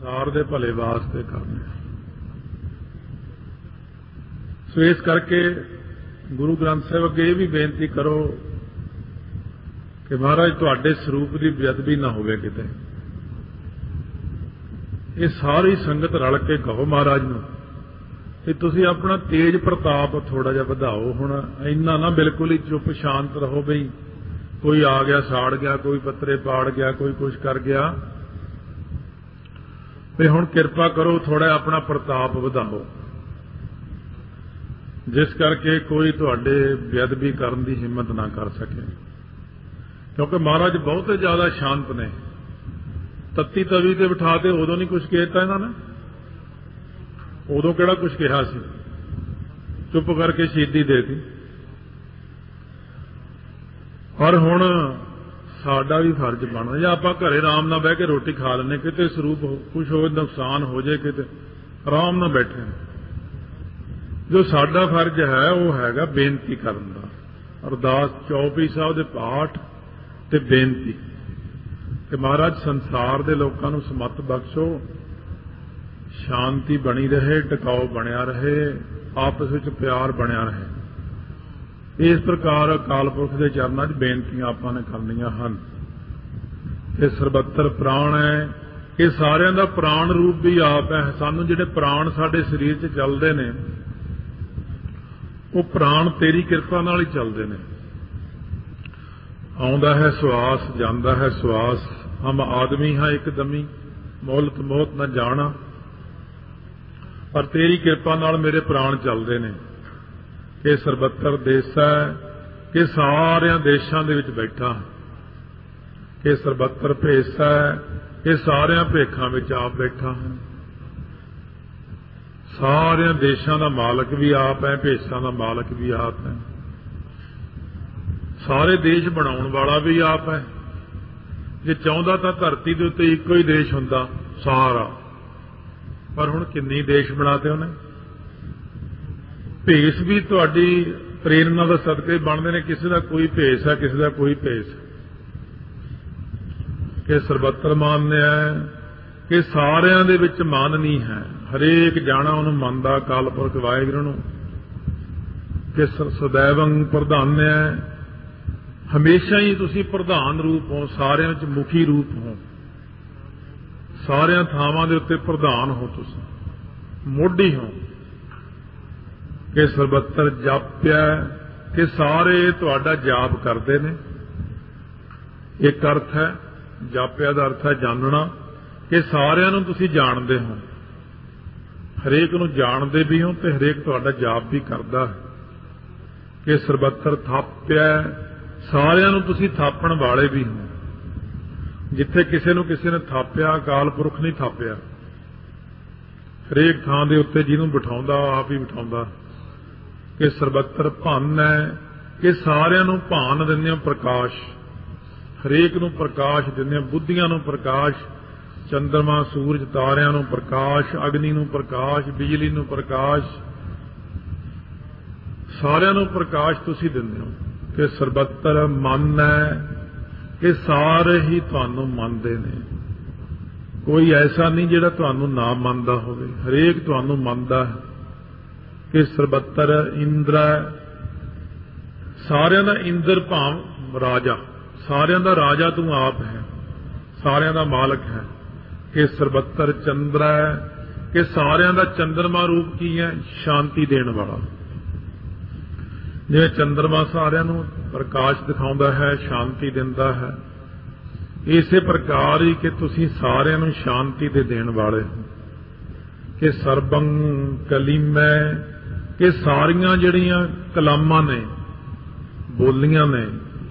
संसार दे भले वास्ते करने। सो इस करके गुरु ग्रंथ साहिब अगे ये भी बेनती करो कि महाराज तुहाडे स्वरूप की बेअदबी ना होवे किते। ये सारी संगत रल के कहो महाराज नूं कि तुसीं अपना तेज प्रताप थोड़ा जिहा वधाओ। हुण इन्ना ना बिल्कुल ही चुप शांत रहो बई कोई आ गया साड़ गया, कोई पत्रे पाड़ गया, कोई कुछ कर गया। भी हुण किरपा करो थोड़ा अपना प्रताप वधाओ जिस करके कोई तुहाडे बेअदबी करन दी हिम्मत ना कर सके। क्योंकि महाराज बहुत ज्यादा शांत ने। तत्ती तवी ते बिठाते उदों नहीं कुछ कहता इन्होंने, उदों किहड़ा कुछ कहा सी, चुप करके शहीदी दे दी। पर हुण साडा भी फर्ज बनदा जे आपां घरे आराम नाल बह के रोटी खा लैंदे, किते स्वरूप कुछ हो नुकसान हो जाए, किते आराम नाल बैठे। जो साडा फर्ज है वह हैगा बेनती करन दा, अरदास चौपई साहब दे पाठ ते बेनती कि महाराज संसार दे लोकां नूं समत बख्शो, शांति बनी रहे, टिकाऊ बनया रहे, आपस विच प्यार बनया रहे। इस प्रकार अकाल पुरख के चरणों च बेनतियां आपां ने करनियां हन। ये सरबत्तर प्राण है, ये सारियां दा प्राण रूप भी आप है। सानूं जिहड़े प्राण साडे शरीर च चलदे ने वो प्राण तेरी किरपा नाल ही चलदे ने। आउंदा है श्वास, जांदा है श्वास, हम आदमी हाँ एक दमी, मोलत मोहत न जाना। पर तेरी किरपा नाल मेरे प्राण चलदे ने। कि सरबत्तर देश है कि सारिया देशों के विच बैठा, कि सरबत्तर भेस है कि सारिया भेखां विच आप बैठा है। सारिया देशों का मालक भी आप है, भेसां का मालक भी आप है, सारे देश बनाउण वाला भी आप है। जे चाहुंदा तां धरती दे उत्ते इक्को ही देश हुंदा सारा, पर हुण किन्नी देश बनाते उन्हें। भेस भी तुहाडी प्रेरणा दा सदके बनते हैं। किसी का कोई भेस है, किसी का कोई भेस है। कि सरबत्तर मान्य है कि सारियां दे विच मान नहीं है, हरेक जाना उन्होंने मनदा अकाल पुरख वाहिगुरू नूं। कि सदैवं प्रधान्य है, हमेशा ही तुसीं प्रधान रूप हो, सारियां च मुखी रूप हो, सारियां थावां दे उत्ते प्रधान हो, तुसीं मोढी हो। कि सरबत्तर जाप्या कि सारे तुहाडा जाप करते ने। एक अर्थ है जाप्या दा अर्थ है जानना, कि सारियां नूं तुसीं जाणदे हो, हरेक नूं जाणदे भी हो ते हरेक तुहाडा जाप भी करदा है। कि सरबत्तर थाप्या सारियां नूं तुसीं थापण वाले भी हो। जिथे किसी नूं किसी ने थाप्या अकाल पुरख नहीं थाप्या, हरेक थां दे उत्ते जिहनूं बिठाउंदा आप ही बिठाउंदा। कि सरबत्तर भन है कि सारियां नूं भान दिंदे हो प्रकाश, हरेक नूं प्रकाश दिंदे हो, बुद्धियां नूं प्रकाश, चंद्रमा सूरज तारियां नूं प्रकाश, अग्नि नूं प्रकाश, बिजली नूं प्रकाश, सारियां नूं प्रकाश तुसीं दिंदे हो। कि सरबत्तर मन है कि सारे ही तुहानूं मनदे ने। कोई ऐसा नहीं जिहड़ा तुहानूं ना मनदा होवे, हरेक तुहानूं मनदा है। कि सरबत्तर इंद्र है, सारियां दा इंद्र भाव राजा, सारियां दा राजा तू आप है, सारियां दा मालक है। कि सरबत्तर चंद्र है कि सारियां दा चंद्रमा रूप की है, शांति देण वाला। जिवें चंद्रमा सारियां नूं प्रकाश दिखाउंदा है, शांति दिंदा है, इसे प्रकार ही कि तुसीं सारियां नूं शांति दे देण वाले हो। कि सरबं कलीमै कि सारियां जिहड़ियां कलामां ने, बोलियां ने,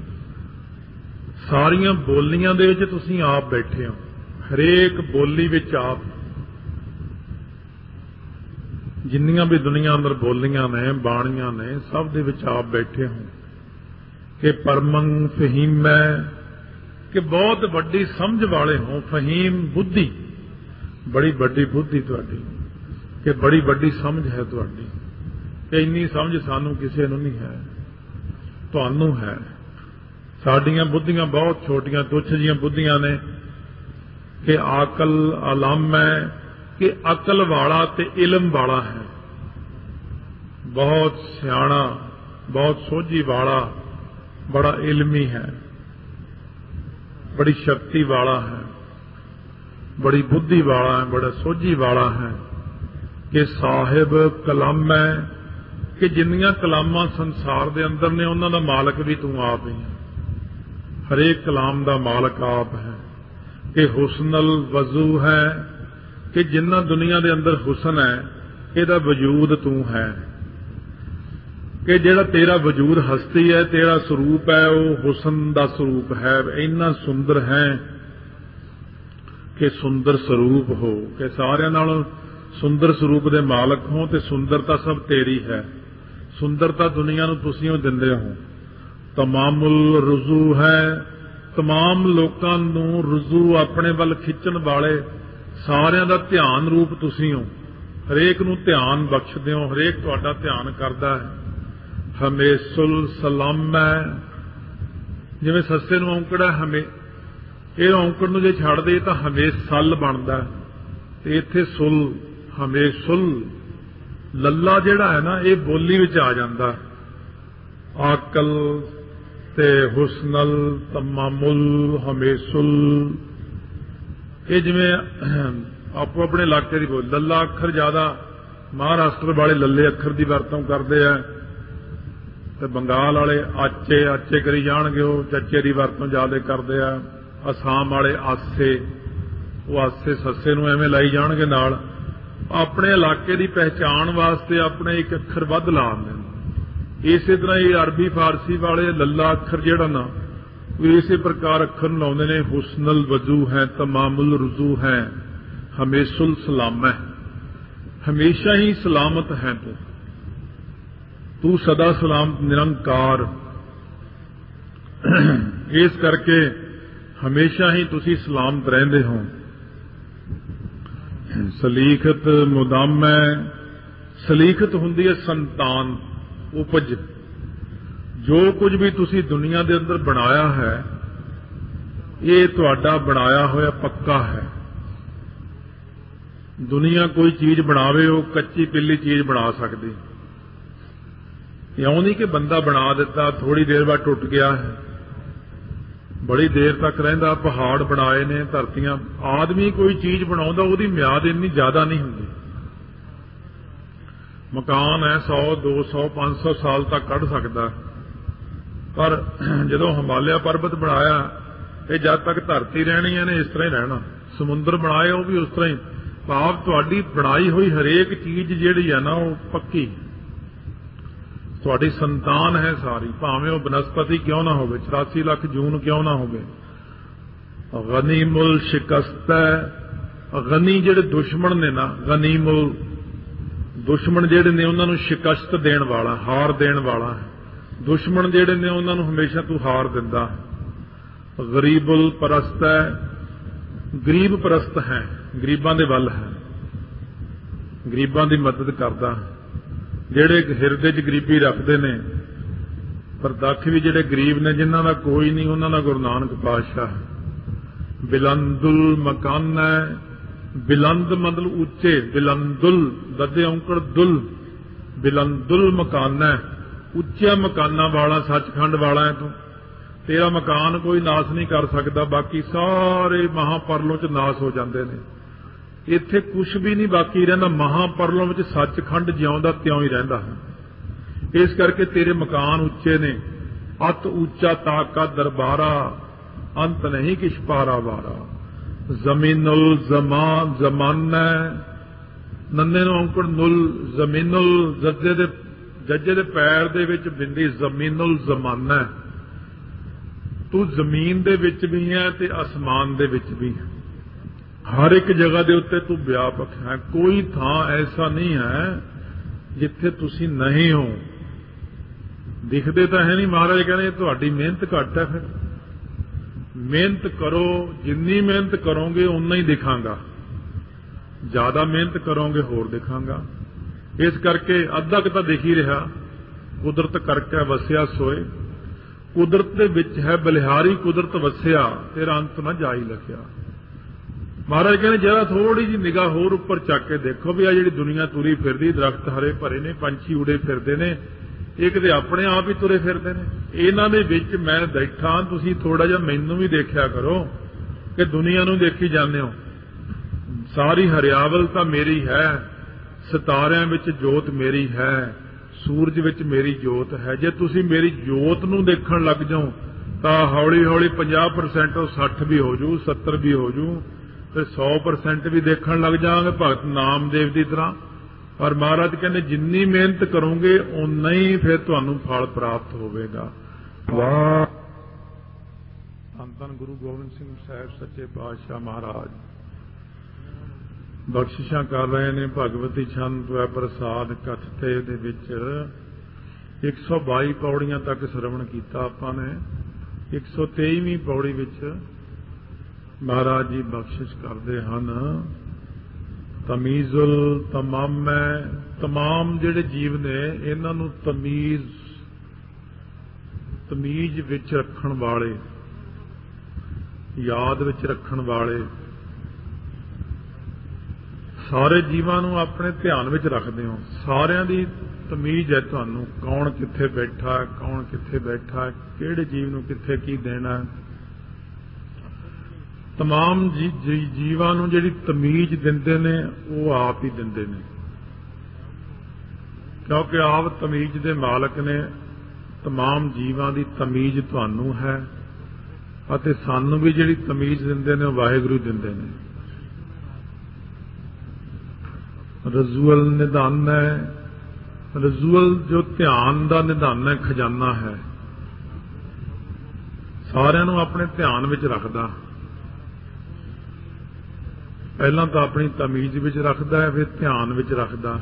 सारियां बोलियां दे विच तुसीं आप बैठे हो। हरेक बोली विच आप, जिन्नियां भी दुनिया अंदर बोलियां ने, बाणियां ने, सब दे विच आप बैठे हो। कि परमं फहीमै कि बहुत वड्डी समझ वाले हो। फहीम बुद्धि, बड़ी वड्डी बुद्धि तुहाडी, कि बड़ी वड्डी समझ है तुहाडी। कि इन्नी समझ सानू किसी नूं नहीं है, तुहानूं है। साडियां बुद्धियां बहुत छोटियां तुच्छ जिहियां बुद्धियां ने, कि आकल अलम है, कि अकल वाला ते इलम वाला है, बहुत सियाणा, बहुत सोझी वाला, बड़ा इलमी है, बड़ी शक्ति वाला है, बड़ी बुद्धि वाला है, बड़ा सोझी वाला है। कि साहिब कलम है, कि जिन्नियां कलामां संसार दे अंदर ने उन्हां दा मालक भी तू आप ही है, हरेक कलाम दा मालक आप है। कि हुस्नल वजू है, कि जिन्ना दुनिया दे अंदर हुसन है इहदा वजूद तू है। कि जिहड़ा तेरा वजूद हस्ती है, तेरा स्वरूप है, वो हुसन दा स्वरूप है, इन्ना सुंदर है कि सुंदर स्वरूप हो, कि सारियां नालों सुंदर स्वरूप दे मालक हो, ते सुंदरता सब तेरी है। सुंदरता दुनिया नूं तुसीं ही दिंदे हो। तमामुल रुजू है, तमाम लोकां नूं रुजू अपने वल खिੱਚਣ वाले सारियां दा ध्यान रूप तुसीं हो। हरेक नूं ध्यान बख्शदे हो, हरेक तुहाडा ध्यान करदा है। हमेशुल सलाम है, जिवें सस्से नूं औंकड़ा हमे, इह औंकड़ नूं जे छड्ड दे तां हमेशल बनदा ते इत्थे सुल हमेशुल लल्ला जिहड़ा है ना, ये बोली विच आ जांदा। आकल ते हुस्नल तमामुल हमेशुल, ये जिवें आपो अपने इलाके की बोल, लल्ला अखर ज्यादा महाराष्ट्र वाले लल्ले अखर की वरतों करते हैं, ते बंगाल वाले आचे आचे करी जाणगे, वो चचे की वरतों ज्यादा करते हैं। असाम वाले आसे, वो आसे सस्से नूं एवें लाई जाणगे नाल, अपने इलाके की पहचान वास्ते अपने एक अखर वध ला दिंदे। इसे तरह ये अरबी फारसी वाले लल्ला अखर जिहड़ा ना, इसे प्रकार अखर लाउंदे ने। हुस्नल वजू है, तमामुल रुजू है, हमेशुल सलाम है, हमेशा ही सलामत है तू सदा सलामत निरंकार। इस करके हमेशा ही तुसी सलामत रहंदे हो। सलीखत मुदाम है, सलीखत हुंदी है संतान, उपज। जो कुछ भी तुसी दुनिया के अंदर बनाया है, ये तुहाडा बनाया होया पक्का है। दुनिया कोई चीज बनावे, वो कच्ची पिल्ली चीज बना सकती, इउं नहीं कि बंदा बना दिता थोड़ी देर बाद टुट गया है, बड़ी देर तक रहिंदा। पहाड़ बनाए ने, धरतियां, आदमी कोई चीज बनाउंदा उहदी म्याद इन्नी ज्यादा नहीं हुंदी। मकान है 100 200 500 साल तक कढ़ सकदा, पर जदों हिमालय पर्वत बनाया, ये जद तक धरती रहनी है ने इस तरह ही रहना। समुंदर बनाए, वो भी उस तरह ही। भाव तुहाडी बनाई हुई हरेक चीज जिहड़ी है ना, वो पक्की तुहाडी संतान है सारी, भावें वो बनस्पति क्यों ना होवे, 84 लाख जून क्यों ना होवे। गनीमुल शिकस्त है, गनी जिहड़े दुश्मन ने ना, गनीमुल दुश्मन जिहड़े ने उन्हां नूं शिकस्त देण वाला, हार देण वाला है। दुश्मन जिहड़े ने उन्हां नूं हमेशा तू हार दिंदा। गरीबुल परस्त है, गरीब परस्त है, गरीबां दे वल है, गरीबां दी मदद करदा। ਜਿਹੜੇ ਹਿਰਦੇ 'ਚ ਗਰੀਬੀ ਰੱਖਦੇ ਨੇ, ਪਰ ਦੱਖ ਵੀ ਜਿਹੜੇ ਗਰੀਬ ਨੇ, ਜਿਨ੍ਹਾਂ ਦਾ ਕੋਈ ਨਹੀਂ, ਉਹਨਾਂ ਦਾ ਗੁਰੂ ਨਾਨਕ ਪਾਤਸ਼ਾਹ। ਬਿਲੰਦੁਲ ਮਕਾਨ ਹੈ, ਬਿਲੰਦ ਮਤਲਬ ਉੱਚੇ, ਬਿਲੰਦੁਲ ਦੱਦੇ ਔਂਕੜ ਦੁਲ, ਬਿਲੰਦੁਲ ਮਕਾਨ ਹੈ, ਉੱਚਿਆਂ ਮਕਾਨਾਂ ਵਾਲਾ, ਸੱਚਖੰਡ ਵਾਲਾ ਹੈ ਤੂੰ। ਤੇਰਾ ਮਕਾਨ ਕੋਈ ਨਾਸ ਨਹੀਂ ਕਰ ਸਕਦਾ, ਬਾਕੀ ਸਾਰੇ ਮਹਾਪਰਲੋਂ 'ਚ ਨਾਸ ਹੋ ਜਾਂਦੇ ਨੇ। ਇੱਥੇ ਕੁਛ ਵੀ ਨਹੀਂ ਬਾਕੀ ਰਹਿੰਦਾ, ਮਹਾਪਰਲੋਂ ਵਿੱਚ ਸੱਚਖੰਡ ਜਿਉਂਦਾ ਤਿਉਂ ਹੀ ਰਹਿੰਦਾ ਹੈ। ਇਸ ਕਰਕੇ ਤੇਰੇ ਮਕਾਨ ਉੱਚੇ ਨੇ। ਅਤ ਉੱਚਾ ਤਾਕਾ ਦਰਬਾਰਾ, ਅੰਤ ਨਹੀਂ ਕਿਛ ਪਾਰਾ ਵਾਰਾ। ਜ਼ਮੀਨੁਲ ਜ਼ਮਾਨ ਜ਼ਮਾਨਾ, ਨੰਨੇ ਨੂੰ ਔਂਕੜ ਨੁਲ, ਜ਼ਮੀਨੁਲ ਜੱਜੇ ਦੇ ਪੈਰ ਦੇ ਵਿੱਚ ਬਿੰਦੀ, ਜ਼ਮੀਨੁਲ ਜ਼ਮਾਨਾ। ਤੂੰ ਜ਼ਮੀਨ ਦੇ ਵਿੱਚ ਵੀ ਹੈ ਤੇ ਅਸਮਾਨ ਦੇ ਵਿੱਚ ਵੀ ਹੈ, हर एक जगह के उत्ते तू व्यापक है। कोई थां ऐसा नहीं है जिथे तुसी नहीं हो। दिखते तो है नहीं, महाराज कहने तुहाडी मेहनत घट है। फिर मेहनत करो, जिन्नी मेहनत करोगे उन्ना ही दिखांगा, ज्यादा मेहनत करोगे होर दिखांगा। इस करके अद्धा क तां दिख ही रहा, कुदरत करके वसिया सोए। कुदरत दे विच है बलिहारी, कुदरत वसिया, तेरा अंत ना जाई लखिया। ਮਹਾਰਾਜ ਕਹਿੰਦੇ ਜਰਾ ਥੋੜੀ ਜਿਹੀ ਨਿਗਾਹ ਹੋਰ ਉੱਪਰ ਚੱਕ ਕੇ ਦੇਖੋ ਵੀ ਆ ਜਿਹੜੀ ਦੁਨੀਆ ਤੁਰੀ ਫਿਰਦੀ, ਦਰਖਤ ਹਰੇ ਭਰੇ ਨੇ, ਪੰਛੀ ਉੜੇ ਫਿਰਦੇ ਨੇ, ਇਹ ਕਿਤੇ ਆਪਣੇ ਆਪ ਹੀ ਤੁਰੇ ਫਿਰਦੇ ਨੇ। ਇਹਨਾਂ ਦੇ ਵਿੱਚ ਮੈਂ ਬੈਠਾ, ਤੁਸੀਂ ਥੋੜਾ ਜਿਹਾ ਮੈਨੂੰ ਵੀ ਦੇਖਿਆ ਕਰੋ ਕਿ ਦੁਨੀਆ ਨੂੰ ਦੇਖੀ ਜਾਂਦੇ ਹੋ। ਸਾਰੀ ਹਰਿਆਵਲ ਤਾਂ ਮੇਰੀ ਹੈ, ਸਿਤਾਰਿਆਂ ਵਿੱਚ ਜੋਤ ਮੇਰੀ ਹੈ, ਸੂਰਜ ਵਿੱਚ ਮੇਰੀ ਜੋਤ ਹੈ। ਜੇ ਤੁਸੀਂ ਮੇਰੀ ਜੋਤ ਨੂੰ ਦੇਖਣ ਲੱਗ ਜਾਓ ਤਾਂ ਹੌਲੀ ਹੌਲੀ 50% 60 ਵੀ ਹੋ ਜੂ, 70 ਵੀ ਹੋ ਜੂ, ਫਿਰ 100% ਵੀ ਦੇਖਣ ਲੱਗ ਜਾਵਾਂਗੇ ਭਗਤ ਨਾਮਦੇਵ ਦੀ ਤਰ੍ਹਾਂ। ਪਰ ਮਹਾਰਾਜ ਕਹਿੰਦੇ ਜਿੰਨੀ ਮਿਹਨਤ ਕਰੋਗੇ ਉਨਾ ਹੀ ਫਿਰ ਤੁਹਾਨੂੰ ਫਲ ਪ੍ਰਾਪਤ ਹੋਵੇਗਾ। ਵਾਹ ਧੰਨ ਗੁਰੂ ਗੋਬਿੰਦ ਸਿੰਘ ਸਾਹਿਬ ਸੱਚੇ ਪਾਤਸ਼ਾਹ ਮਹਾਰਾਜ ਬਖਸ਼ਿਸ਼ਾਂ ਕਰ ਰਹੇ ਨੇ। ਭਗਵਤੀ ਛੰਦ ਹੈ ਪ੍ਰਸਾਦ ਕਥਤੇ ਦੇ ਵਿੱਚ 122 ਪੌੜੀਆਂ ਤੱਕ ਸ਼ਰਵਣ ਕੀਤਾ ਆਪਾਂ ਨੇ। 123ਵੀਂ ਪੌੜੀ ਵਿੱਚ ਮਹਾਰਾਜ ਜੀ ਬਖਸ਼ਿਸ਼ ਕਰਦੇ ਹਨ, ਤਮੀਜ਼ੁਲ ਤਮਾਮੈ, ਤਮਾਮ ਜਿਹੜੇ ਜੀਵ ਨੇ ਇਹਨਾਂ ਨੂੰ ਤਮੀਜ਼ ਵਿੱਚ ਰੱਖਣ ਵਾਲੇ, ਯਾਦ ਵਿੱਚ ਰੱਖਣ ਵਾਲੇ, ਸਾਰੇ ਜੀਵਾਂ ਨੂੰ ਆਪਣੇ ਧਿਆਨ ਵਿੱਚ ਰੱਖਦੇ ਹੋ। ਸਾਰਿਆਂ ਦੀ ਤਮੀਜ਼ ਹੈ ਤੁਹਾਨੂੰ, ਕੌਣ ਕਿੱਥੇ ਬੈਠਾ ਹੈ, ਕੌਣ ਕਿੱਥੇ ਬੈਠਾ ਹੈ, ਕਿਹੜੇ ਜੀਵ ਨੂੰ ਕਿੱਥੇ ਕੀ ਦੇਣਾ ਹੈ। तमाम जीवां नूं जिहड़ी तमीज दिंदे ने वो आप ही दिंदे ने, क्योंकि आप तमीज दे मालक ने। तमाम जीवां दी तमीज तुहानूं है अते सानूं भी जिहड़ी तमीज दिंदे ने वाहिगुरू दिंदे ने। रजूअल निधान है, रजूअल जो ध्यान दा निधान है, खजाना है, सारिआं नूं अपने ध्यान विच रखदा। पहला तो अपनी तमीज विच रखदा है, फिर ध्यान विच रखदा।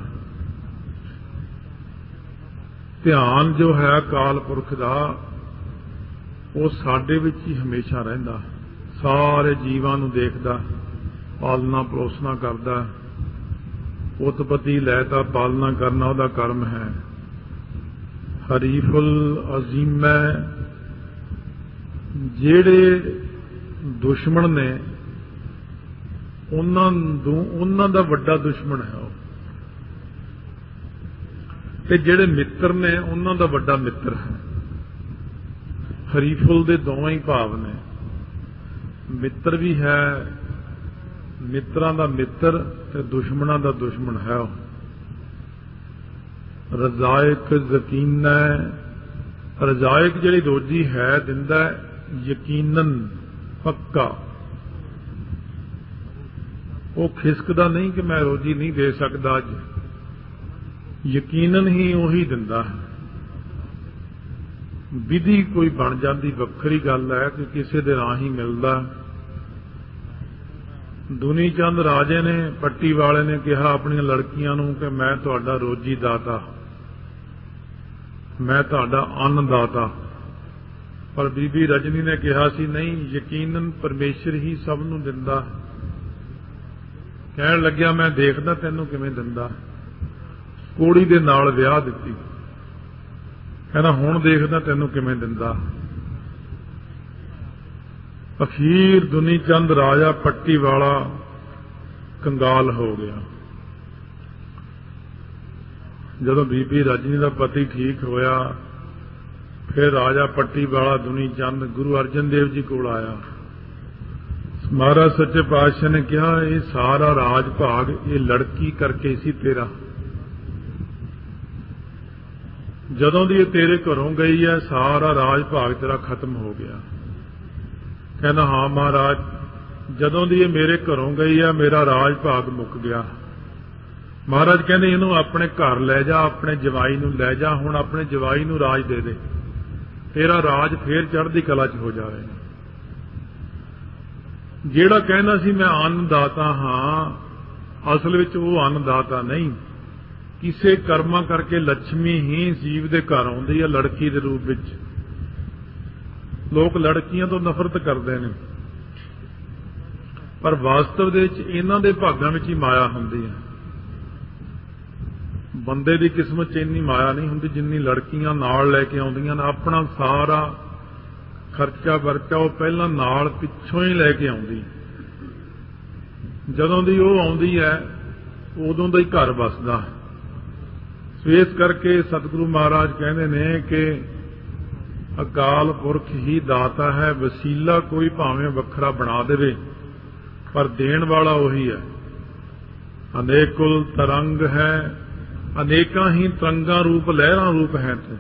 ध्यान जो है अकाल पुरख दा वो साडे विच ही हमेशा रहिंदा, सारे जीवां नूं देखदा, पालना पलोसना करदा। उत्पत्ति लैता पालना करना उहदा कर्म है। हरीफुल अजीम है, जेड़े दुश्मन ने उन्हां दा वड्डा दुश्मन है, ते जेड़े मित्र ने उन्हां दा वड्डा मित्र है। हरीफुल दे दोवें ही भाव ने, मित्र भी है, मित्रां दा मित्र ते दुश्मनां दा दुश्मन है। रजायक यकीन है, रजायक जिहड़ी रोजी है दिंदा यकीनन पक्का, वो खिसकदा नहीं कि मैं रोजी नहीं दे सकदा, अज यकीनन ही उही दिंदा है। विधि कोई बन जाती वखरी गल है कि किसी दे राही मिलदा। दुनी चंद राजे ने, पट्टी वाले ने कहा अपनी लड़कियां नूं कि मैं तुहाडा रोजी दाता, मैं तुहाडा अन्नदाता। पर बीबी रजनी ने कहा सी नहीं, यकीनन परमेश्वर ही सब नूं दिंदा। कहण लग्या मैं देखदा तैनूं किवें दिंदा। कोड़ी दे नाल विआह दित्ती, कहना हुण देखदा तैनूं किवें दिंदा। अखीर दुनी चंद राजा पट्टी वाला कंगाल हो गया। जदों बीबी रजनी का पति ठीक होया, फिर राजा पट्टी वाला दुनी चंद गुरु अर्जन देव जी कोल आया। महाराज सच्चे पातशाह ने कहा ये सारा राज भाग ये लड़की करके सी तेरा। जदों दी तेरे घरों गई है सारा राज भाग तेरा खत्म हो गया। कहना हाँ महाराज, जदों दी मेरे घरों गई है मेरा राज भाग मुक गया। महाराज कहने इनू अपने घर लै जा, अपने जवाई नू लै जा, हुण अपने जवाई नू राज दे दे, तेरा राज फिर चढ़दी कला च हो जाएगा। जेड़ा कहना सी मैं अन्नदाता हाँ, असल विच वो अन्नदाता नहीं। किसे कर्मा करके लक्ष्मी ही जीव दे घर आउंदी है लड़की दे रूप विच। लोग लड़कियां तो नफरत करते हैं, पर वास्तव दे विच इन्हां दे भागां विच ही माया हुंदी है। बंदे दी किस्मत च इन्नी माया नहीं हुंदी जिन्नी लड़कियां नाल लैके आउंदियां ने। अपना सारा खर्चा वरचा वो पहला नाल पिछों ही लैके आउंदी। ਜਦੋਂ ਦੀ ਉਹ ਆਉਂਦੀ ਹੈ ਉਦੋਂ ਦਾ ਹੀ ਘਰ ਵਸਦਾ ਹੈ। ਸੋ ਇਸ ਕਰਕੇ ਸਤਿਗੁਰੂ ਮਹਾਰਾਜ ਕਹਿੰਦੇ ਨੇ ਕਿ ਅਕਾਲ ਪੁਰਖ ਹੀ ਦਾਤਾ ਹੈ, ਵਸੀਲਾ ਕੋਈ ਭਾਵੇਂ ਵੱਖਰਾ ਬਣਾ ਦੇਵੇ ਪਰ ਦੇਣ ਵਾਲਾ ਉਹੀ ਹੈ। ਅਨੇਕੁਲ ਤਰੰਗ ਹੈ, ਅਨੇਕਾਂ ਹੀ ਤਰੰਗਾਂ ਰੂਪ ਲਹਿਰਾਂ ਰੂਪ ਹੈ ਤੂੰ।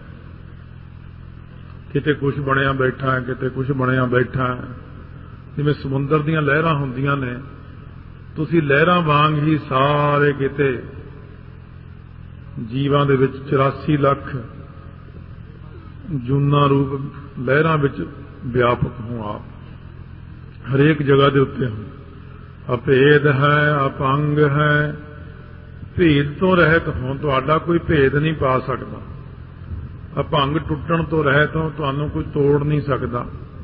ਕਿਤੇ ਕੁਛ ਬਣਿਆ ਬੈਠਾ ਹੈ, ਕਿਤੇ ਕੁਛ ਬਣਿਆ ਬੈਠਾ ਹੈ। ਜਿਵੇਂ ਸਮੁੰਦਰ ਦੀਆਂ ਲਹਿਰਾਂ ਹੁੰਦੀਆਂ ਨੇ, ਤੁਸੀਂ ਲਹਿਰਾਂ ਵਾਂਗ ਹੀ ਸਾਰੇ ਕਿਤੇ ਜੀਵਾਂ ਦੇ ਵਿੱਚ 84 ਲੱਖ ਜੂਨਾ ਰੂਪ ਲਹਿਰਾਂ ਵਿੱਚ ਵਿਆਪਕ ਹੋ ਆਪ, ਹਰੇਕ ਜਗ੍ਹਾ ਦੇ ਉੱਤੇ ਹੋ। ਅਭੇਦ ਹੈ, ਅਪੰਗ ਹੈ, ਭੇਦ ਤੋਂ ਰਹਿਤ ਹੋ, ਤੁਹਾਡਾ ਕੋਈ ਭੇਦ ਨਹੀਂ ਪਾ ਸਕਦਾ। ਅਭੰਗ ਟੁੱਟਣ ਤੋਂ ਰਹਿਤ ਹੋ, ਤੁਹਾਨੂੰ ਕੋਈ ਤੋੜ ਨਹੀਂ ਸਕਦਾ।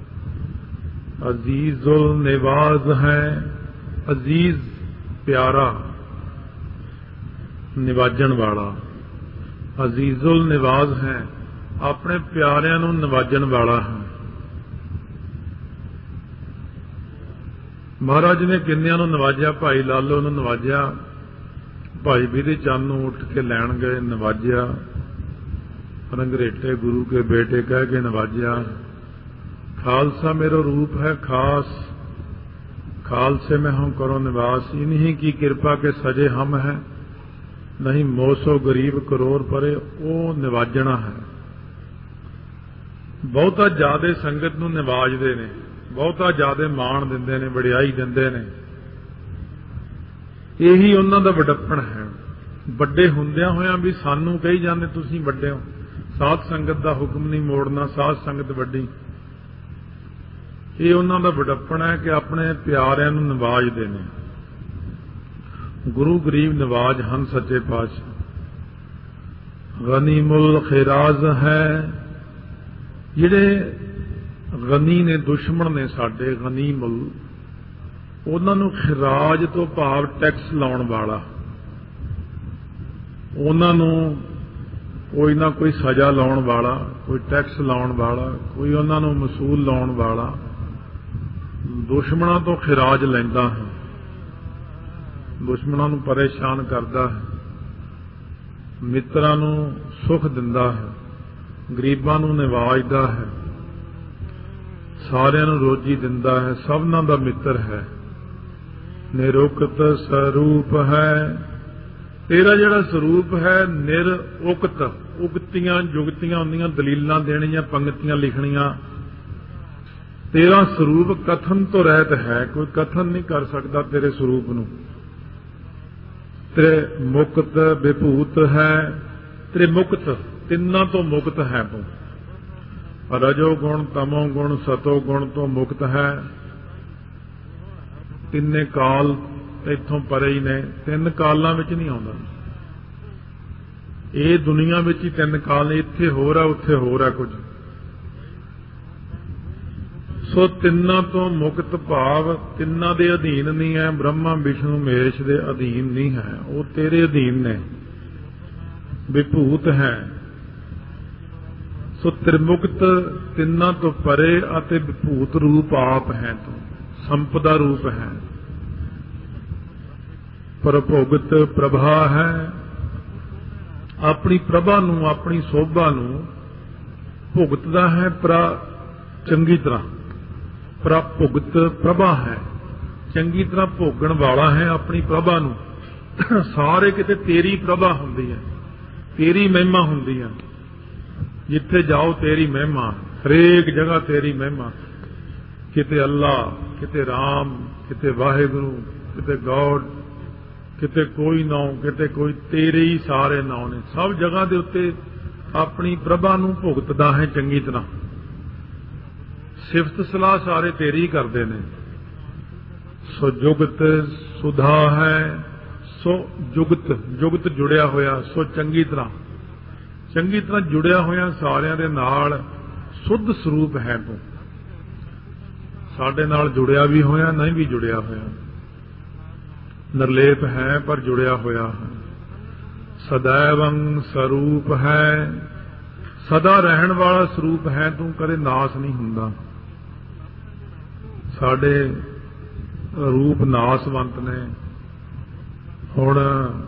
ਅਜ਼ੀਜ਼ੁਲ ਨਿਵਾਜ਼ ਹੈ, ਅਜ਼ੀਜ਼ ਪਿਆਰਾ, ਨਿਵਾਜਣ ਵਾਲਾ। ਅਜ਼ੀਜ਼ੁਲ ਨਿਵਾਜ਼ ਹੈ, ਆਪਣੇ ਪਿਆਰਿਆਂ ਨੂੰ ਨਿਵਾਜਣ ਵਾਲਾ ਹੈ। ਮਹਾਰਾਜ ਨੇ ਕਿੰਨਿਆਂ ਨੂੰ ਨਿਵਾਜਿਆ, ਭਾਈ ਲਾਲੋ ਨੂੰ ਨਿਵਾਜਿਆ, ਭਾਈ ਬਿਧੀ ਚੰਦ ਨੂੰ ਉੱਠ ਕੇ ਲੈਣ ਗਏ, ਨਿਵਾਜਿਆ। ਰੰਗਰੇਟੇ ਗੁਰੂ ਕੇ ਬੇਟੇ ਕਹਿ ਕੇ ਨਿਵਾਜਿਆ। ਖਾਲਸਾ ਮੇਰਾ ਰੂਪ ਹੈ ਖਾਸ, खालसे में हम करो निवास। इन्हीं की कृपा के सजे हम हैं, नहीं मोसो गरीब करोड़ परे, वो निवाजना है। बहुता ज्यादा संगत नूं निवाजदे ने, बहुता ज्यादा माण दिंदे ने, वडियाई दिंदे ने। यही उन्हां दा वडप्पण है। ਵੱਡੇ ਹੁੰਦਿਆਂ ਹੋਇਆਂ ਵੀ ਸਾਨੂੰ ਕਹੀ ਜਾਂਦੇ ਤੁਸੀਂ ਵੱਡੇ ਹੋ। ਸਾਧ ਸੰਗਤ ਦਾ ਹੁਕਮ ਨਹੀਂ ਮੋੜਨਾ, ਸਾਧ ਸੰਗਤ ਵੱਡੀ। ਇਹ ਉਹਨਾਂ ਦਾ ਵਡੱਪਣ ਹੈ ਕਿ ਆਪਣੇ ਪਿਆਰਿਆਂ ਨੂੰ ਨਿਵਾਜਦੇ ਨੇ। ਗੁਰੂ ਗਰੀਬ ਨਿਵਾਜ ਹਨ ਸੱਚੇ ਪਾਤਸ਼ਾਹ। ਗਨੀਮੁਲ ਖਿਰਾਜ਼ ਹੈ, ਜਿਹੜੇ ਗਨੀ ਨੇ, ਦੁਸ਼ਮਣ ਨੇ ਸਾਡੇ, ਗਨੀਮੁਲ, ਉਹਨਾਂ ਨੂੰ ਖਿਰਾਜ ਤੋਂ ਭਾਵ ਟੈਕਸ ਲਾਉਣ ਵਾਲਾ, ਉਹਨਾਂ ਨੂੰ ਕੋਈ ਨਾ ਕੋਈ ਸਜ਼ਾ ਲਾਉਣ ਵਾਲਾ, ਕੋਈ ਟੈਕਸ ਲਾਉਣ ਵਾਲਾ, ਕੋਈ ਉਹਨਾਂ ਨੂੰ ਮਸੂਲ ਲਾਉਣ ਵਾਲਾ, ਦੁਸ਼ਮਣਾਂ ਤੋਂ ਖਿਰਾਜ ਲੈਂਦਾ ਹੈ, ਦੁਸ਼ਮਣਾਂ ਨੂੰ ਪਰੇਸ਼ਾਨ ਕਰਦਾ ਹੈ, ਮਿੱਤਰਾਂ ਨੂੰ ਸੁੱਖ ਦਿੰਦਾ ਹੈ, ਗਰੀਬਾਂ ਨੂੰ ਨਿਵਾਜਦਾ ਹੈ, ਸਾਰਿਆਂ ਨੂੰ ਰੋਜੀ ਦਿੰਦਾ ਹੈ, ਸਭਨਾਂ ਦਾ ਮਿੱਤਰ ਹੈ। ਨਿਰੁਕਤ ਸਰੂਪ ਹੈ, ਤੇਰਾ ਜਿਹੜਾ ਸਰੂਪ ਹੈ ਨਿਰਉਕਤ, ਉਕਤੀਆਂ ਜੁਗਤੀਆਂ ਹੁੰਦੀਆਂ, ਦਲੀਲਾਂ ਦੇਣੀਆਂ, ਪੰਗਤੀਆਂ ਲਿਖਣੀਆਂ। ਤੇਰਾ ਸਰੂਪ ਕਥਨ ਤੋਂ ਰਹਿਤ ਹੈ, ਕੋਈ ਕਥਨ ਨਹੀਂ ਕਰ ਸਕਦਾ ਤੇਰੇ ਸਰੂਪ ਨੂੰ। ਤੇਰੇ ਮੁਕਤ ਵਿਭੂਤ ਹੈ, ਤੇਰੇ ਮੁਕਤ, ਤਿੰਨਾਂ ਤੋਂ ਮੁਕਤ ਹੈ ਤੂੰ। ਰਜੋ ਗੁਣ, ਤਮੋ ਗੁਣ, ਸਤੋ ਗੁਣ ਤੋਂ ਮੁਕਤ ਹੈ। ਤਿੰਨੇ ਕਾਲ ਇੱਥੋਂ ਪਰੇ ਹੀ ਨੇ, ਤਿੰਨ ਕਾਲਾਂ ਵਿੱਚ ਨਹੀਂ ਆਉਂਦਾ। ਇਹ ਦੁਨੀਆ ਵਿੱਚ ਹੀ ਤਿੰਨ ਕਾਲ ਨੇ, ਇੱਥੇ ਹੋਰ ਆ, ਉੱਥੇ ਹੋਰ ਆ ਕੁਝ। ਸੋ ਤਿੰਨਾਂ ਤੋਂ ਮੁਕਤ ਭਾਵ ਤਿੰਨਾਂ ਦੇ ਅਧੀਨ ਨਹੀਂ ਹੈ। ਬ੍ਰਹਮਾ ਵਿਸ਼ਨੂੰ ਮਹੇਸ਼ ਦੇ ਅਧੀਨ ਨਹੀਂ ਹੈ, ਉਹ ਤੇਰੇ ਅਧੀਨ ਨੇ। ਵਿਭੂਤ ਹੈ, ਸੋ ਤ੍ਰਿਮੁਕਤ, ਤਿੰਨਾਂ ਤੋਂ ਪਰੇ ਅਤੇ ਵਿਭੂਤ ਰੂਪ ਆਪ ਹੈ ਤੂੰ, ਸੰਪਦਾ ਰੂਪ ਹੈ। ਪ੍ਰਭੁਗਤ ਪ੍ਰਭਾ ਹੈ, ਆਪਣੀ ਪ੍ਰਭਾ ਨੂੰ, ਆਪਣੀ ਸੋਭਾ ਨੂੰ ਭੁਗਤਦਾ ਹੈ ਚੰਗੀ ਤਰ੍ਹਾਂ। ਪ੍ਰਭੁਗਤ ਪ੍ਰਭਾ ਹੈ, ਚੰਗੀ ਤਰ੍ਹਾਂ ਭੋਗਣ ਵਾਲਾ ਹੈ ਆਪਣੀ ਪ੍ਰਭਾ ਨੂੰ। ਸਾਰੇ ਕਿਤੇ ਤੇਰੀ ਪ੍ਰਭਾ ਹੁੰਦੀ ਹੈ, ਤੇਰੀ ਮਹਿਮਾ ਹੁੰਦੀ ਹੈ। ਜਿੱਥੇ ਜਾਓ ਤੇਰੀ ਮਹਿਮਾ, ਹਰੇਕ ਜਗ੍ਹਾ ਤੇਰੀ ਮਹਿਮਾ। ਕਿਤੇ ਅੱਲਾ, ਕਿਤੇ ਰਾਮ, ਕਿਤੇ ਵਾਹਿਗੁਰੂ, ਕਿਤੇ ਗੌਡ, ਕਿਤੇ ਕੋਈ ਨਾਮ, ਕਿਤੇ ਕੋਈ, ਤੇਰੇ ਹੀ ਸਾਰੇ ਨਾਮ ਨੇ। ਸਭ ਜਗ੍ਹਾ ਦੇ ਉੱਤੇ ਆਪਣੀ ਪ੍ਰਭਾ ਨੂੰ ਭੁਗਤਦਾ ਹੈ ਚੰਗੀ ਤਰ੍ਹਾਂ। ਸਿਫਤ ਸਲਾਹ ਸਾਰੇ ਤੇਰੀ ਹੀ ਕਰਦੇ ਨੇ। ਸੋ ਜੁਗਤ ਸੁਧਾ ਹੈ, ਸੋ ਜੁਗਤ, ਜੁਗਤ ਜੁੜਿਆ ਹੋਇਆ, ਸੋ ਚੰਗੀ ਤਰ੍ਹਾਂ ਜੁੜਿਆ ਹੋਇਆ ਸਾਰਿਆਂ ਦੇ ਨਾਲ। ਸੁੱਧ ਸਰੂਪ ਹੈ ਤੂੰ, ਸਾਡੇ ਨਾਲ ਜੁੜਿਆ ਵੀ ਹੋਇਆ, ਨਹੀਂ ਵੀ ਜੁੜਿਆ ਹੋਇਆ। ਨਿਰਲੇਪ ਹੈ ਪਰ ਜੁੜਿਆ ਹੋਇਆ ਹੈ। ਸदैवੰ ਸਰੂਪ ਹੈ, ਸਦਾ ਰਹਿਣ ਵਾਲਾ ਸਰੂਪ ਹੈ ਤੂੰ, ਕਦੇ ਨਾਸ ਨਹੀਂ ਹੁੰਦਾ। ਸਾਡੇ रूप नासवंत ने। हुण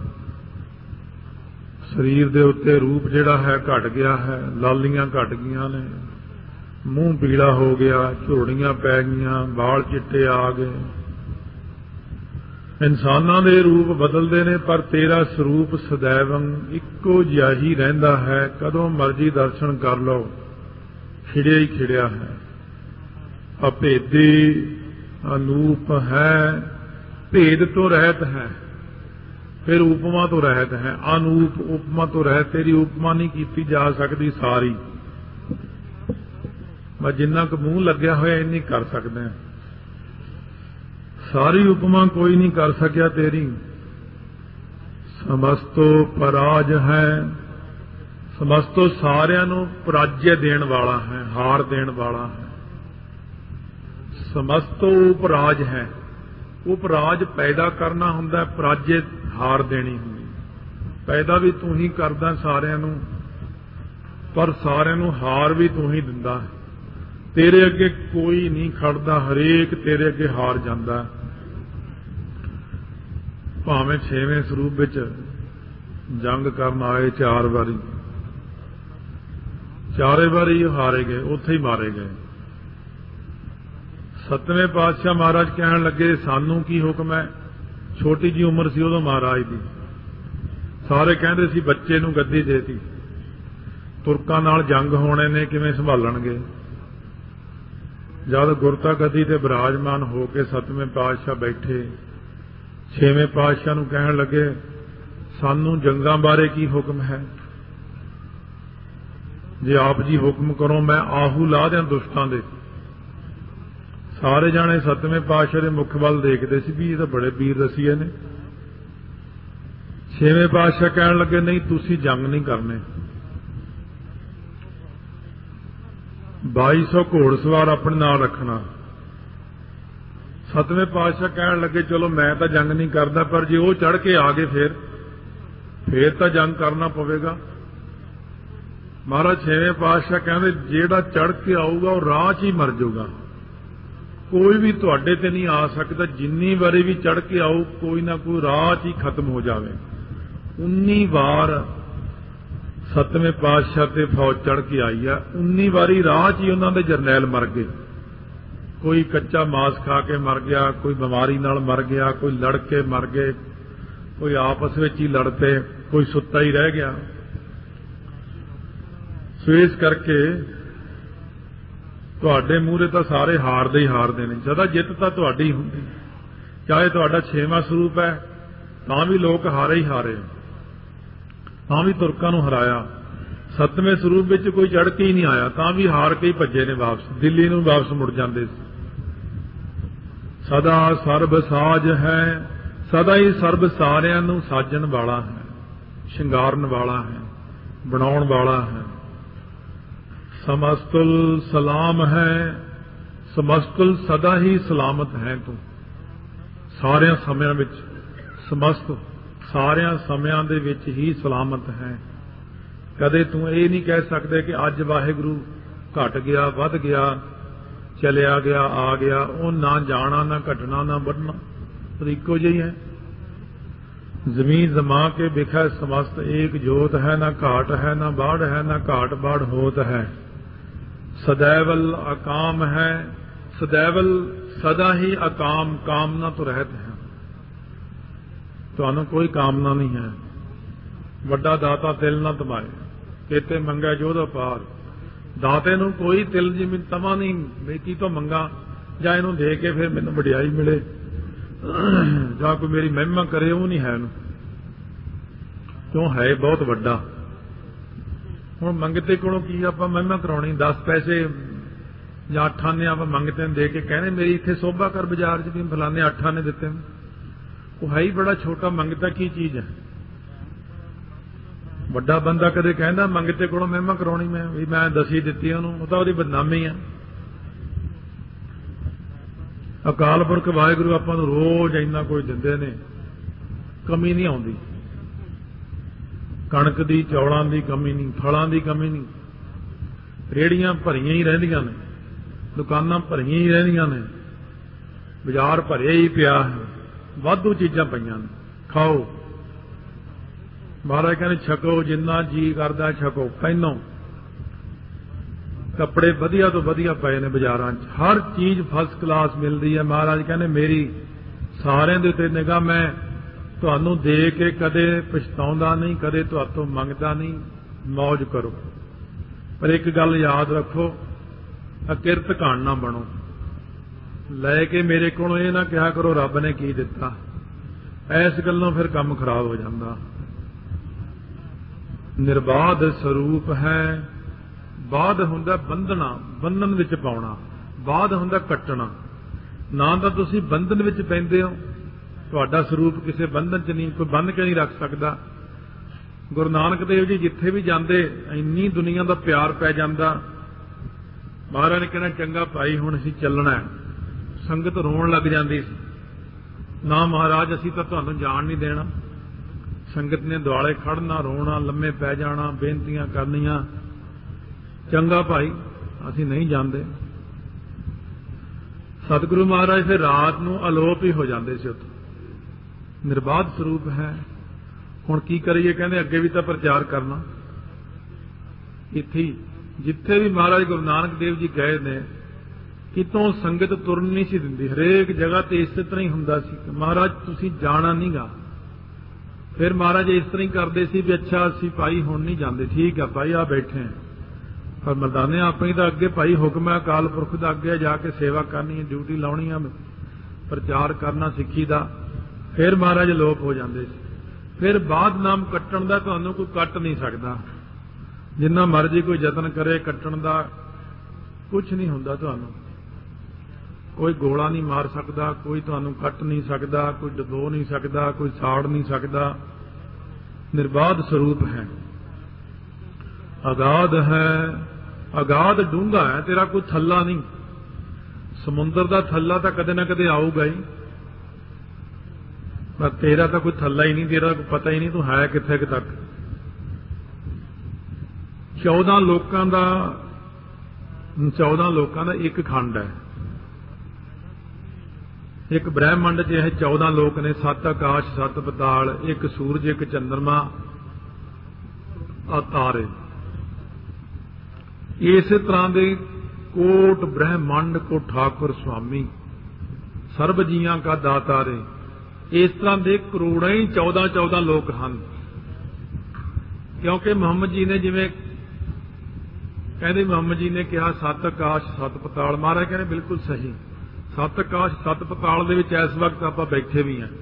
शरीर दे उत्ते रूप जिहड़ा है घट गया है, लालियां घट गईयां ने, मूँह पीला हो गया, झुरड़ियां पै गईयां, बाल चिट्टे आ गए। इंसानां दे रूप बदलदे ने पर तेरा स्वरूप सदैवं इक्को जिहा ही रहिंदा है। कदों मर्जी दर्शन कर लो, खिड़िया ही खिड़िया है। अभेदी अनूप है, भेद तो रहत है, फिर उपमा तो रहत है। अनूप उपमा तो रहत, तेरी उपमा नहीं की जा सकती सारी। मैं जिन्ना क मूँह लग्या होया इन्नी कर सकते हैं, सारी उपमा कोई नहीं कर सकिया तेरी। समस्तो पराज है, समस्तो सारियां नूं पराजय देण वाला है, हार देण वाला है। समस्तो उपराज है, उपराज पैदा करना हुंदा, पराजय हार देनी हुंदी। पैदा भी तू ही करदा सारियां नूं, पर सारियां नूं हार भी तू ही दिंदा है। तेरे अगे कोई नहीं खड़दा, हरेक तेरे अगे हार जांदा। भावें 6वें स्वरूप विच जंग करन आए 4 वारी, 4 वारी हारे गए, उत्थे ही मारे गए। 7वें पातशाह महाराज कहण लगे सानू की हुक्म है। छोटी जी उम्र सी उदों महाराज दी, सारे कहंदे सी बच्चे नूं गद्दी देती, तुरकां नाल जंग होणे ने किवें संभालणगे। जद गुरता गद्दी ते विराजमान हो के 7वें पातशाह बैठे, 6वें पातशाह नूं कहण लगे सानू जंगां बारे की हुक्म है। जे आप जी हुक्म करो मैं आहू ला दियां दुष्टां दे। सारे जाने 7वें पातशाह के मुख वल देखते सी भी ये तो बड़े वीर रसीए ने। 6वें पातशाह कहण लगे नहीं तुसी जंग नहीं करने, 2200 घोड़सवार अपने नाल रखना। 7वें पातशाह कहण लगे चलो मैं तो जंग नहीं करता, पर जे वो चढ़ के आ गए फिर तो जंग करना पवेगा। महाराज 6वें पातशाह कहते जेड़ा चढ़ के आऊगा वो राह च ही मर जाऊगा, कोई भी तुहाडे ते नहीं आ सकता। जिन्नी बारी भी चढ़ के आओ कोई ना कोई राह च ही खत्म हो जाए। 19 बार 7वें पातशाह ते फौज चढ़ के आई है, 19 बारी राह च ही उन्हां दे जरनैल मर गए। कोई कच्चा मांस खा के मर गया, कोई बीमारी नाल मर गया, कोई लड़ के मर गए, कोई आपस में ही लड़ पे, कोई सुत्ता ही रह गया। सो इस करके तुहाडे मूहरे तो सारे हारदे ही हारदे ने, सदा जित तो तुहाडी हुंदी। चाहे तुहाडा 6वां स्वरूप है तां भी लोग हारे ही हारे, तां भी तुरकां नूं हराया। 7वें स्वरूप विच कोई चढ़ के ही नहीं आया, तां भी हार के ही भज्जे ने वापस, दिल्ली नूं वापस मुड़ जांदे सी। सदा सर्ब साज है, सदा ही सर्ब सारियां नूं साजण वाला है, शिंगारन वाला है, बनाउण वाला है। समस्तुल सलाम है, समस्तुल सदा ही सलामत है तू सारियां समयां विच, समस्त सारियां समयां दे विच ही सलामत है। कदे तू ये नहीं कह सकते कि अज वाहिगुरू घट गया, वध गया, चलिया गया, आ गया। वो ना जाना, ना घटना, ना बढ़ना, पर इको जी है। जमीन जमा के बिखा समस्त एक जोत है, ना घाट है ना बाढ़ है, ना घाट बाढ़ होत है। सदैवल अकाम है, सदैवल सदा ही अकाम, कामना तो रहत है। तुहानू कोई कामना नहीं है। वड्डा दाता तिल न तमाए, केते मंगा जोधा पार। दाते नू कोई तिल जी मैं तमा नहीं, मैं की तो मंगा, जां इहनूं दे के फिर मैनूं वडियाई मिले, जां कोई मेरी महिमा करे, वो नहीं है। क्यों है बहुत वड्डा। हुण मंगते कोलों की आपां महिमा कराउणी, 10 पैसे जां 8 आने आपां मंगते दे के कहने मेरी इत्थे शोभा कर बाजार च भी फलाने 8 आने दिते। वो है ही बड़ा छोटा, मंगता की चीज है। वड्डा बंदा कदे कहंदा मंगते कोलों महिमा कराउणी मैं दसी दित्ती उहनूं, वो तां ओहदी बदनामी है। अकाल पुरख वाहिगुरू आपां नूं रोज इन्ना कुछ दिंदे ने, कमी नहीं आउंदी। कणक दी, चौलां दी कमी नहीं, फलां दी कमी नहीं। रेहड़ियां भरियां ही रहिंदियां ने, दुकानां भरियां ही रहिंदियां ने, ਬਾਜ਼ਾਰ ਭਰਿਆ ਹੀ ਪਿਆ ਹੈ, ਵਾਧੂ ਚੀਜ਼ਾਂ ਪਈਆਂ ਨੇ, ਖਾਓ। ਮਹਾਰਾਜ ਕਹਿੰਦੇ ਛਕੋ, ਜਿੰਨਾ ਜੀ ਕਰਦਾ ਛਕੋ, ਪਹਿਨੋ। ਕੱਪੜੇ ਵਧੀਆ ਤੋਂ ਵਧੀਆ ਪਏ ਨੇ ਬਾਜ਼ਾਰਾਂ 'ਚ, ਹਰ ਚੀਜ਼ ਫਸਟ ਕਲਾਸ ਮਿਲਦੀ ਹੈ। ਮਹਾਰਾਜ ਕਹਿੰਦੇ ਮੇਰੀ ਸਾਰਿਆਂ ਦੇ ਉੱਤੇ ਨਿਗਾਹ, ਮੈਂ ਤੁਹਾਨੂੰ ਦੇ ਕੇ ਕਦੇ ਪਛਤਾਉਂਦਾ ਨਹੀਂ, ਕਦੇ ਤੁਹਾਤੋਂ ਮੰਗਦਾ ਨਹੀਂ, ਮੌਜ ਕਰੋ। ਪਰ ਇੱਕ ਗੱਲ ਯਾਦ ਰੱਖੋ, ਅਕਿਰਤ ਘਾਣ ਨਾ ਬਣੋ। ਲੈ ਕੇ ਮੇਰੇ ਕੋਲੋਂ ਇਹ ਨਾ ਕਿਹਾ ਕਰੋ ਰੱਬ ਨੇ ਕੀ ਦਿੱਤਾ, ਇਸ ਗੱਲੋਂ ਫਿਰ ਕੰਮ ਖਰਾਬ ਹੋ ਜਾਂਦਾ। ਨਿਰਬਾਧ ਸਰੂਪ ਹੈ। ਬਾਧ ਹੁੰਦਾ ਬੰਧਨਾ, ਬੰਧਨ ਵਿੱਚ ਪਾਉਣਾ। ਬਾਧ ਹੁੰਦਾ ਕੱਟਣਾ। ਨਾ ਤਾਂ ਤੁਸੀਂ ਬੰਧਨ ਵਿੱਚ ਪੈਂਦੇ ਹੋ, ਤੁਹਾਡਾ ਸਰੂਪ ਕਿਸੇ ਬੰਧਨ 'ਚ ਨਹੀਂ, ਕੋਈ ਬੰਨ੍ਹ ਕੇ ਨਹੀਂ ਰੱਖ ਸਕਦਾ। ਗੁਰੂ ਨਾਨਕ ਦੇਵ ਜੀ ਜਿੱਥੇ ਵੀ ਜਾਂਦੇ ਇੰਨੀ ਦੁਨੀਆ ਦਾ ਪਿਆਰ ਪੈ ਜਾਂਦਾ। ਮਹਾਰਾਜ ਨੇ ਕਹਿਣਾ ਚੰਗਾ ਭਾਈ ਹੁਣ ਅਸੀਂ ਚੱਲਣਾ। ਸੰਗਤ ਰੋਣ ਲੱਗ ਜਾਂਦੀ ਸੀ, ਨਾ ਮਹਾਰਾਜ ਅਸੀਂ ਤਾਂ ਤੁਹਾਨੂੰ ਜਾਣ ਨਹੀਂ ਦੇਣਾ। ਸੰਗਤ ਨੇ ਦੁਆਲੇ ਖੜਨਾ, ਰੋਣਾ, ਲੰਮੇ ਪੈ ਜਾਣਾ, ਬੇਨਤੀਆਂ ਕਰਨੀਆਂ, ਚੰਗਾ ਭਾਈ ਅਸੀਂ ਨਹੀਂ ਜਾਂਦੇ। ਸਤਿਗੁਰੂ ਮਹਾਰਾਜ ਫਿਰ ਰਾਤ ਨੂੰ ਅਲੋਪ ਹੀ ਹੋ ਜਾਂਦੇ ਸੀ ਉੱਥੇ। ਨਿਰਬਾਧ ਸਰੂਪ ਹੈ। ਹੁਣ ਕੀ ਕਰੀਏ? ਕਹਿੰਦੇ ਅੱਗੇ ਵੀ ਤਾਂ ਪ੍ਰਚਾਰ ਕਰਨਾ। ਇੱਥੇ ਜਿੱਥੇ ਵੀ ਮਹਾਰਾਜ ਗੁਰੂ ਨਾਨਕ ਦੇਵ ਜੀ ਗਏ ਨੇ, ਕਿਤੋਂ ਸੰਗਤ ਤੁਰਨ ਨਹੀਂ ਸੀ ਦਿੰਦੀ, ਹਰੇਕ ਜਗ੍ਹਾ ਤੇ ਇਸੇ ਤਰ੍ਹਾਂ ਹੀ ਹੁੰਦਾ ਸੀ ਕਿ ਮਹਾਰਾਜ ਤੁਸੀਂ ਜਾਣਾ ਨਹੀਂ ਗਾ। ਫਿਰ ਮਹਾਰਾਜ ਇਸ ਤਰ੍ਹਾਂ ਹੀ ਕਰਦੇ ਸੀ ਵੀ ਅੱਛਾ ਅਸੀਂ ਭਾਈ ਹੁਣ ਨਹੀਂ ਜਾਂਦੇ, ਠੀਕ ਆ ਭਾਈ ਆ ਬੈਠੇ ਆ, ਪਰ ਮਰਦਾਨੇ ਆਪਣੀ ਤਾਂ ਅੱਗੇ ਭਾਈ ਹੁਕਮ ਹੈ, ਅਕਾਲ ਪੁਰਖ ਦਾ ਅੱਗੇ ਜਾ ਕੇ ਸੇਵਾ ਕਰਨੀ ਹੈ, ਡਿਊਟੀ ਲਾਉਣੀ ਹੈ, ਪ੍ਰਚਾਰ ਕਰਨਾ ਸਿੱਖੀ ਦਾ। ਫਿਰ ਮਹਾਰਾਜ ਲੋਪ ਹੋ ਜਾਂਦੇ ਸੀ। ਫਿਰ ਬਾਦ ਨਾਮ ਕੱਟਣ ਦਾ ਤੁਹਾਨੂੰ ਕੋਈ ਕੱਟ ਨਹੀਂ ਸਕਦਾ, ਜਿੰਨਾ ਮਰਜ਼ੀ ਕੋਈ ਯਤਨ ਕਰੇ ਕੱਟਣ ਦਾ, ਕੁਝ ਨਹੀਂ ਹੁੰਦਾ। ਤੁਹਾਨੂੰ ਕੋਈ ਗੋਲਾ ਨਹੀਂ ਮਾਰ ਸਕਦਾ, ਕੋਈ ਤੁਹਾਨੂੰ ਕੱਟ ਨਹੀਂ ਸਕਦਾ, ਕੋਈ ਡਬੋ ਨਹੀਂ ਸਕਦਾ, ਕੋਈ ਸਾੜ ਨਹੀਂ ਸਕਦਾ। ਨਿਰਬਾਧ ਸਰੂਪ ਹੈ। ਅਗਾਧ ਹੈ। ਅਗਾਧ ਡੂੰਘਾ ਹੈ, ਤੇਰਾ ਕੋਈ ਥੱਲਾ ਨਹੀਂ। ਸਮੁੰਦਰ ਦਾ ਥੱਲਾ ਤਾਂ ਕਦੇ ਨਾ ਕਦੇ ਆਊਗਾ ਹੀ, ਪਰ ਤੇਰਾ ਤਾਂ ਕੋਈ ਥੱਲਾ ਹੀ ਨਹੀਂ, ਤੇਰਾ ਕੋਈ ਪਤਾ ਹੀ ਨਹੀਂ ਤੂੰ ਹੈ ਕਿੱਥੇ ਤੱਕ। 14 ਲੋਕਾਂ ਦਾ ਇੱਕ ਖੰਡ ਹੈ। ਇੱਕ ਬ੍ਰਹਿਮੰਡ 'ਚ ਇਹ 14 ਲੋਕ ਨੇ, 7 ਆਕਾਸ਼, 7 ਪਤਾਲ, ਇੱਕ ਸੂਰਜ, ਇੱਕ ਚੰਦਰਮਾ, ਆ ਤਾਰੇ। ਇਸੇ ਤਰ੍ਹਾਂ ਦੇ ਕੋਟ ਬ੍ਰਹਿਮੰਡ ਕੋ ਠਾਕੁਰ ਸੁਆਮੀ, ਸਰਬ ਜੀਆਂ ਕਾ ਦਾਤਾਰੇ। ਇਸ ਤਰ੍ਹਾਂ ਦੇ ਕਰੋੜਾਂ ਹੀ 14 ਲੋਕ ਹਨ। ਕਿਉਂਕਿ ਮੁਹੰਮਦ ਜੀ ਨੇ ਜਿਵੇਂ ਕਹਿੰਦੇ, ਮੁਹੰਮਦ ਜੀ ਨੇ ਕਿਹਾ 7 ਆਕਾਸ਼ 7 ਪਤਾਲ। ਮਹਾਰਾਜ ਕਹਿੰਦੇ ਬਿਲਕੁਲ ਸਹੀ। 7 ਆਕਾਸ਼ 7 ਪਤਾਲ ਦੇ ਵਿੱਚ ਇਸ ਵਕਤ ਆਪਾਂ ਬੈਠੇ ਵੀ ਹਾਂ,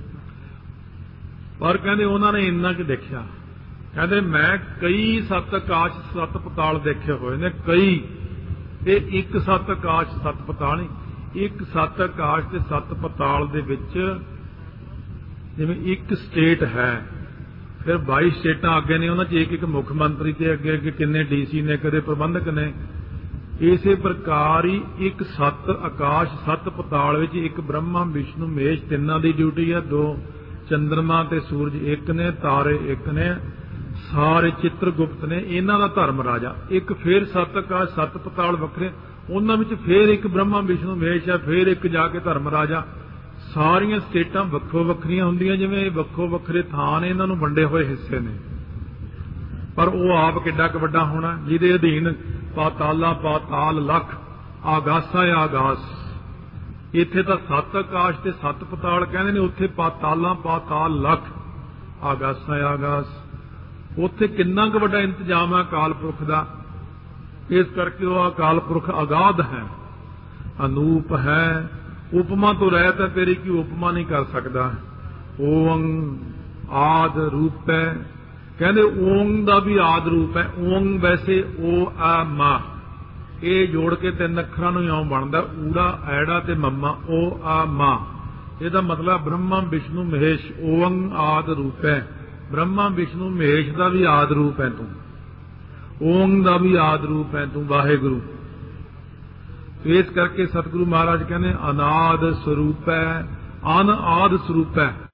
ਪਰ ਕਹਿੰਦੇ ਉਹਨਾਂ ਨੇ ਇੰਨਾ ਕੁ ਦੇਖਿਆ। ਕਹਿੰਦੇ ਮੈਂ ਕਈ 7 ਆਕਾਸ਼ 7 ਪਤਾਲ ਦੇਖੇ ਹੋਏ ਨੇ, ਕਈ। ਇਹ ਇੱਕ 7 ਆਕਾਸ਼ 7 ਪਤਾਲ ਨਹੀਂ, ਇੱਕ 7 ਆਕਾਸ਼ ਤੇ 7 ਪਤਾਲ ਦੇ ਵਿੱਚ ਜਿਵੇਂ ਇੱਕ ਸਟੇਟ ਹੈ, ਫਿਰ 22 ਸਟੇਟਾਂ ਅੱਗੇ ਨੇ, ਉਹਨਾਂ 'ਚ ਇੱਕ ਮੁੱਖ ਮੰਤਰੀ ਤੇ ਅੱਗੇ ਅੱਗੇ ਕਿੰਨੇ ਡੀਸੀ ਨੇ, ਕਦੇ ਪ੍ਰਬੰਧਕ ਨੇ। ਇਸੇ ਪ੍ਰਕਾਰ ਹੀ ਇੱਕ 7 ਆਕਾਸ਼ 7 ਪਤਾਲ ਵਿੱਚ ਇੱਕ ਬ੍ਰਹਮਾ ਵਿਸ਼ਨੂੰ ਮਹੇਸ਼ ਤਿੰਨਾਂ ਦੀ ਡਿਊਟੀ ਹੈ। 2 ਚੰਦਰਮਾ ਤੇ ਸੂਰਜ ਇੱਕ ਨੇ, ਤਾਰੇ ਇੱਕ ਨੇ, ਸਾਰੇ ਚਿੱਤਰਗੁਪਤ ਨੇ, ਇਹਨਾਂ ਦਾ ਧਰਮ ਰਾਜਾ ਇੱਕ। ਫਿਰ 7 ਆਕਾਸ਼ 7 ਪਤਾਲ ਵੱਖਰੇ, ਉਹਨਾਂ ਵਿੱਚ ਫਿਰ ਇੱਕ ਬ੍ਰਹਮਾ ਵਿਸ਼ਨੂੰ ਮਹੇਸ਼ ਹੈ, ਫਿਰ ਇੱਕ ਜਾ ਕੇ ਧਰਮ ਰਾਜਾ। ਸਾਰੀਆਂ ਸਟੇਟਾਂ ਵੱਖੋ ਵੱਖਰੀਆਂ ਹੁੰਦੀਆਂ, ਜਿਵੇਂ ਵੱਖੋ ਵੱਖਰੇ ਥਾਂ ਨੇ, ਇਹਨਾਂ ਨੂੰ ਵੰਡੇ ਹੋਏ ਹਿੱਸੇ ਨੇ, ਪਰ ਉਹ ਆਪ ਕਿੱਡਾ ਕੁ ਵੱਡਾ ਹੋਣਾ, ਜਿਹਦੇ ਅਧੀਨ ਪਾਤਾਲਾ ਪਾਤਾਲ ਲੱਖ, ਆਗਾਸਾ ਆਗਾਸ। ਇੱਥੇ ਤਾਂ 7 ਆਕਾਸ਼ ਤੇ 7 ਪਤਾਲ ਕਹਿੰਦੇ ਨੇ, ਉੱਥੇ ਪਾਤਾਲਾ ਪਾਤਾਲ ਲੱਖ, ਆਗਾਸਾ ਆਗਾਸ। ਉੱਥੇ ਕਿੰਨਾ ਕੁ ਵੱਡਾ ਇੰਤਜ਼ਾਮ ਹੈ ਅਕਾਲ ਪੁਰਖ ਦਾ। ਇਸ ਕਰਕੇ ਉਹ ਅਕਾਲ ਪੁਰਖ ਅਗਾਧ ਹੈ, ਅਨੂਪ ਹੈ। ਉਪਮਾ ਤੋਂ ਰਹਿਤ ਹੈ, ਤੇਰੀ ਕੀ ਉਪਮਾ ਨਹੀਂ ਕਰ ਸਕਦਾ। ਓੰ ਆਦ ਰੂਪ ਹੈ। ਕਹਿੰਦੇ ਓੰ ਦਾ ਵੀ ਆਦ ਰੂਪ ਹੈ। ਓੰ ਵੈਸੇ ਓ ਆ ਮਾ, ਇਹ ਜੋੜ ਕੇ 3 ਅੱਖਰਾਂ ਨੂੰ ਇਉਂ ਬਣਦਾ, ਊੜਾ ਐੜਾ ਤੇ ਮੰਮਾ, ਓ ਆ ਮਾ। ਇਹਦਾ ਮਤਲਬ ਬ੍ਰਹਮਾ ਵਿਸ਼ਨੂੰ ਮਹੇਸ਼। ਓੰ ਆਦ ਰੂਪ ਹੈ, ਬ੍ਰਹਮਾ ਵਿਸ਼ਨੂੰ ਮਹੇਸ਼ ਦਾ ਵੀ ਆਦ ਰੂਪ ਹੈ ਤੂੰ, ਓੰ ਦਾ ਵੀ ਆਦ ਰੂਪ ਹੈ ਤੂੰ, ਵਾਹਿਗੁਰੂ। ਇਸ ਕਰਕੇ ਸਤਿਗੁਰੂ ਮਹਾਰਾਜ ਕਹਿੰਦੇ ਅਨਾਦ ਸਰੂਪ ਹੈ, ਅਨ ਆਦ ਸਰੂਪ ਹੈ।